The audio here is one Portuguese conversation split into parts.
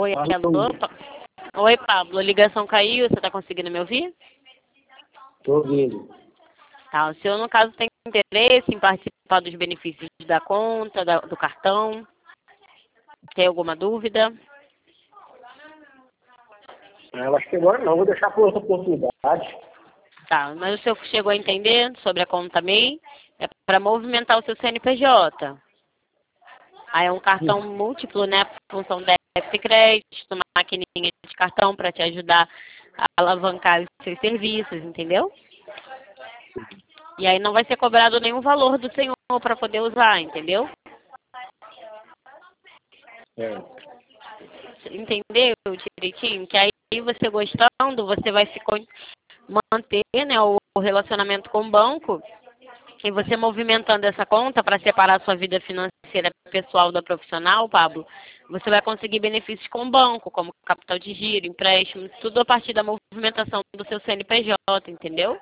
Oi, alô? Oi, Pablo. A ligação caiu. Você está conseguindo me ouvir? Estou ouvindo. Tá. O senhor, no caso, tem interesse em participar dos benefícios da conta, do cartão? Tem alguma dúvida? Eu acho que agora não, vou deixar por outra oportunidade. Tá, mas o senhor chegou a entender sobre a conta MEI? É para movimentar o seu CNPJ. Aí é um cartão múltiplo, né? Função débito e crédito, uma maquininha de cartão para te ajudar a alavancar os seus serviços, entendeu? E aí não vai ser cobrado nenhum valor do senhor para poder usar, entendeu? Entendeu direitinho? Que aí você gostando, você vai se manter, né, o relacionamento com o banco e você movimentando essa conta para separar a sua vida financeira pessoal da profissional, Pablo, você vai conseguir benefícios com o banco, como capital de giro, empréstimos, tudo a partir da movimentação do seu CNPJ, entendeu?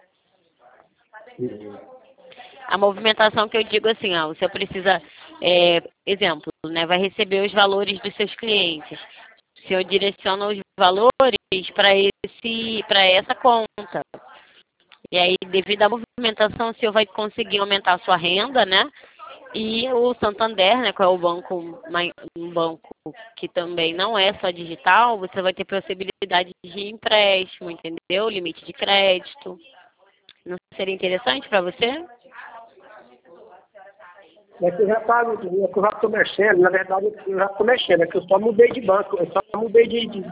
A movimentação que eu digo assim, ó, você precisa, exemplo, né, vai receber os valores dos seus clientes. O senhor direciona os valores para essa conta. E aí, devido à movimentação, o senhor vai conseguir aumentar a sua renda, né? E o Santander, né, que é um banco que também não é só digital, você vai ter possibilidade de empréstimo, entendeu? Limite de crédito. Não seria interessante para você? É que eu já estou mexendo, na verdade eu já estou mexendo, é que eu só mudei de banco, eu só mudei de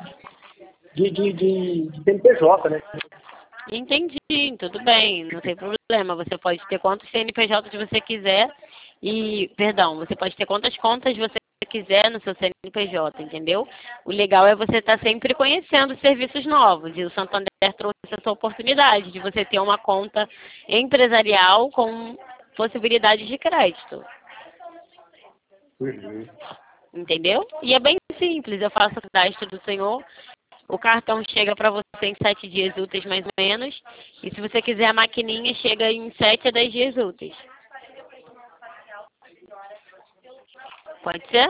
CNPJ, né? Entendi, tudo bem, não tem problema. Você pode ter quantos CNPJ você quiser você pode ter quantas contas você quiser no seu CNPJ, entendeu? O legal é você estar sempre conhecendo serviços novos e o Santander trouxe essa oportunidade de você ter uma conta empresarial com possibilidade de crédito. Entendeu? E é bem simples, eu faço o cadastro do senhor, o cartão chega para você em 7 dias úteis mais ou menos, e se você quiser a maquininha chega em 7 a 10 dias úteis. Pode ser?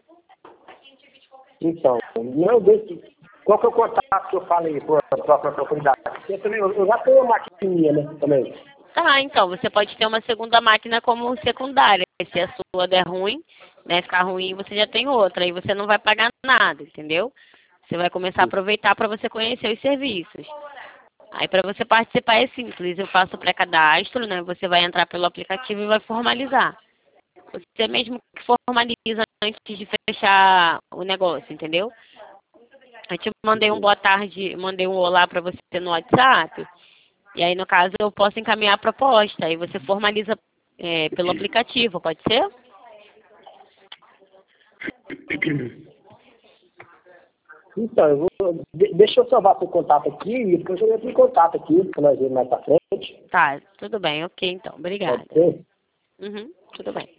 Então, não deixe. Qual que é o contato que eu falei para a própria oportunidade? Eu já tenho uma maquininha, né, também. Tá, então, você pode ter uma segunda máquina como secundária. Se a sua der ruim, né, ficar ruim, você já tem outra. Aí você não vai pagar nada, entendeu? Você vai começar a aproveitar para você conhecer os serviços. Aí para você participar é simples. Eu faço o pré-cadastro, né? Você vai entrar pelo aplicativo e vai formalizar. Você mesmo que formaliza antes de fechar o negócio, entendeu? Eu te mandei um boa tarde, mandei um olá para você no WhatsApp. E aí, no caso, eu posso encaminhar a proposta. Aí você formaliza pelo aplicativo, pode ser? Então, deixa eu salvar seu contato aqui e depois eu entro em contato aqui para nós vermos mais para frente. Tá, tudo bem, ok, então. Obrigada. Pode ser? Tudo bem.